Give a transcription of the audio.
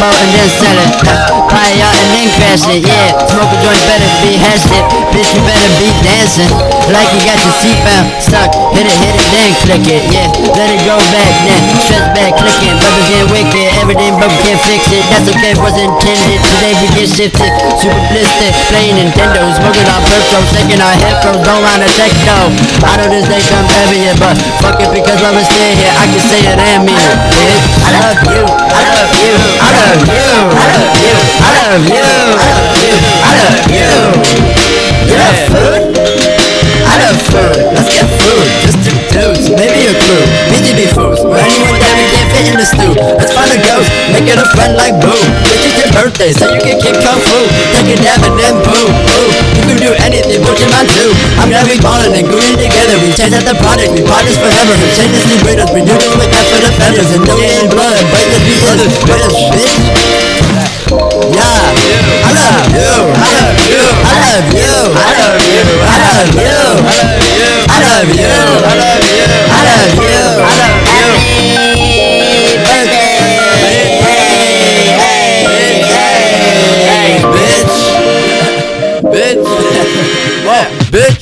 boat and then sell it. Buy a yacht and then crash it, yeah. Smoke a joint, better be hashed it. Bitch, you better be dancing like you got your seatbelt stuck. Hit it, then click it, yeah. Let it go back, then stretch back, clicking. Brothers get wicked, everything broke, can't fix it. That's okay, wasn't intended. Today we get shifted, super blistered, playing Nintendo, smoking our perp, shaking our hip throws, don't wanna check though. I know this day comes heavier, but fuck it, because while we're still here, I can say it and mean it, bitch. I love you, I love you, I love you, I love you, I love you, I love you, I love you. You love food? I love food, let's get food, just two dudes, maybe a crew, BGB foods, or anyone that we can't fit in the stew. Let's find a ghost, make it a friend like Boo. Bitch, it's your birthday, so you can kick kung fu. Take a dab and then boo, boo. You can do anything, but you're mine too. I'm glad we ballin' and gooning together. We change out the product, we partners forever. We shamelessly with us, we do this with that for the feathers. And no in blood, break us, we brothers, with us, bitch. Yeah, I love you, I love you, I love you, I love you, I love you, I love you, I love you, I love you, I love you. Happy birthday, hey, bitch, bitch, whoa, bitch.